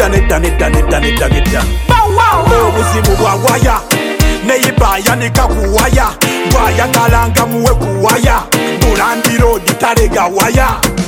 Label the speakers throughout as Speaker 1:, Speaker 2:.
Speaker 1: nedda obuzibu bwa waya neyiba yanika kuwaya bwayagalanga muwe kuwaya bulandiro gitalega waya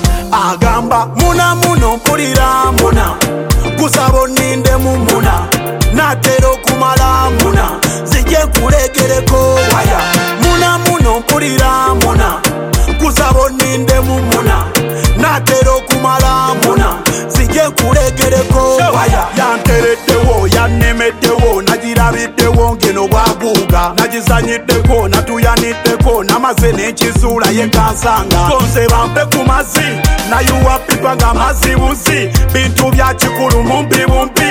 Speaker 1: agamba muna muno mpulira muna kusabo ninde mumuna natero kumala muna zije kulegereko waya muna muno mpulira muna kusabo ninde mumuna natero kumala muna zije kulegereko waya yantereddewo yannemeddewo nagirabiddewo ngeno bwaguuga nagizanyiddeko natuyaniddeko namaze n'ekizuula yekansanga konse bampe ku mazzi nayuwa pipa nga mazibuzi bintu bya kikulu mumpibumpi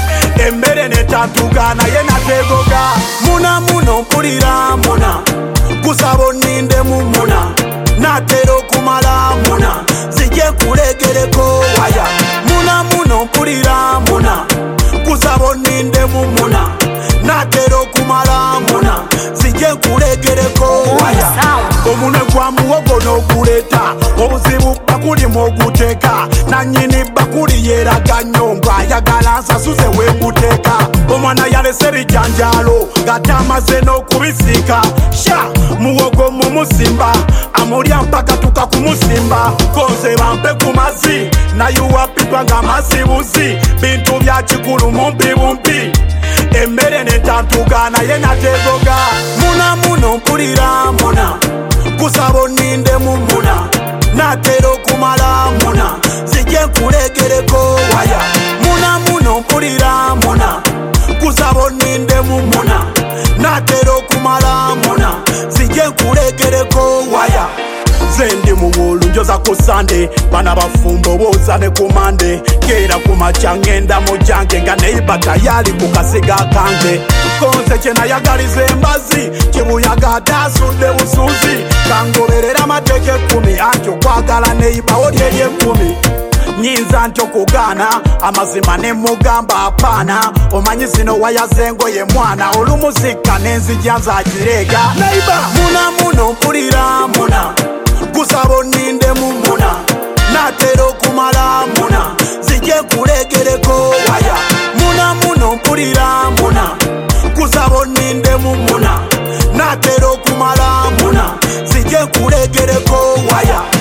Speaker 1: emmere netatuga naye nategoga muna muno mpulira muna kusabo ninde mumuna natero kumala muna zije kulegereko waya muna muno mpulira muna kusabo ninde mumuna natero kumala muna zije kulegereko waya omune gwa muwogo n'oguleeta obuzibu bakuli muguteeka nanyini bakuli yeraga nyomba ayagala nsasuze weguteeka omwana yalese bijanjalo gatamaze n'okubisiika sha muwogo mumusimba amulya mpaka tuka kumusimba konse bampe ku mazzi nayuwa pipa nga mazibuzi bintu bya kikulu mumpibumpi emmere netatuga naye nategoga muna muno mpulira muna kusabo ninde mumuna natero kumala muna zije kulegereko waya muna muno mpulira muna kusabo ninde mumuna natero kumala muna zije kulegereko waya zendi muwulu njoza ku Sunday bana bafumbo boza ne kumande kera kumacha ngenda mujange nga neiba tayali kukasiga kange konse chena yagalize embazi kibuyaga tasudde busuzi kangoberera amateke 10 anti okwagala neiba olyerye 10 nyinza nti okugana amazima ne mugamba apana omanyi zino wayazengo ye mwana olumuzika n'enzija nzagirega neiba muna muno mpulira muna kusabo ninde mumuna natero kumala muna zije kulegereko waya muna muno mpulira muna kusabo ninde mumuna natero kumala muna zije kulegereko waya